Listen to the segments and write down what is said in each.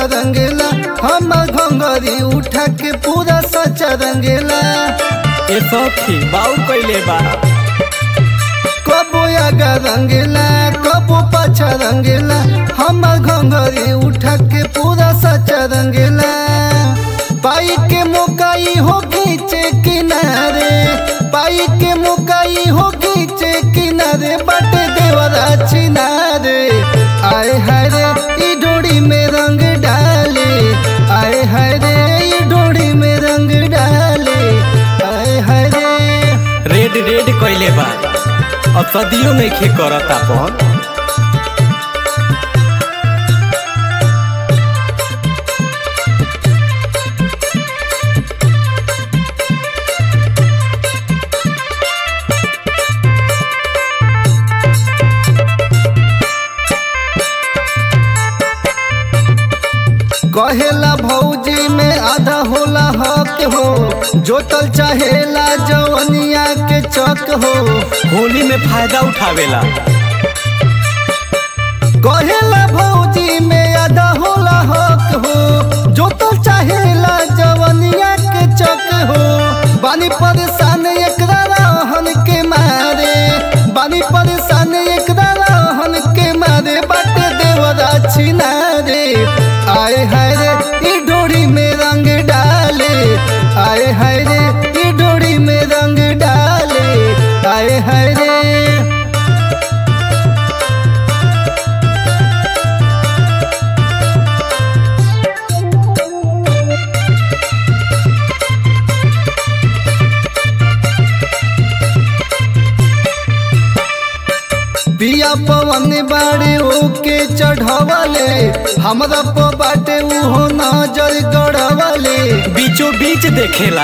रंगेला, हम घंगरी उठा के पूरा सच्चा रंगेला। ए सखी बाऊ कइले बा, कबो आगा रंगेला कबो पाछा रंगेला, हम घंगरी उठा के पूरा सच्चा रंगेला। पाई के मुकाई हो खींचे किनारे, पाई के मुकाई हो खींचे किनारे, बाटे देवरा चिनारे। आए हाय रे ई डोरी में रंग डाले, आए हाय रे ई डोरी में रंग डाले, आए हाय रे। रेड रेड कइले बा, अब सदियों में खे करत अपन। कहेला भौजी में आधा होला हक हो, जोतल चाहेला जवनिया के चक हो। होली में फायदा उठावेला, कहेला भौजी में आधा होला हक हो, जोतल चाहेला जवनिया के चक हो। बानी परेशान एकरा रहन के मारे, बानी परेशान एकरा रहन के मारे, बाटे देवरा छिनारे। आए हाय रे ई डोरी में रंग डाले, आए हाय रे ई डोरी में रंग डाले, आए हाय रे। पिया पवन बाड़े ओके चढ़वले, हमरा प बाटे उहो नजर गड़वले। बीचों बीच देखेला,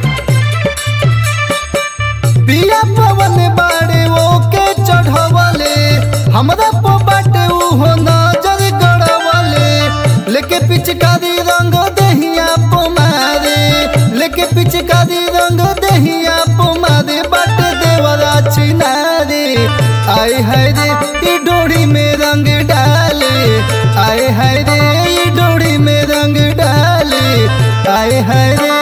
पिया पवन बाड़े ओके चढ़वले, हमरा प बाटे उहो नजर गड़वले। लेके पिचकारी रंग देहिया प मारे, लेके पिचकारी रंग देहिया प मारे, बाटे देवरा चिनारे। आए हाय रे ई डोरी में रंग डाले, आए हाय रे ई डोरी में रंग डाले, आए हाय रे।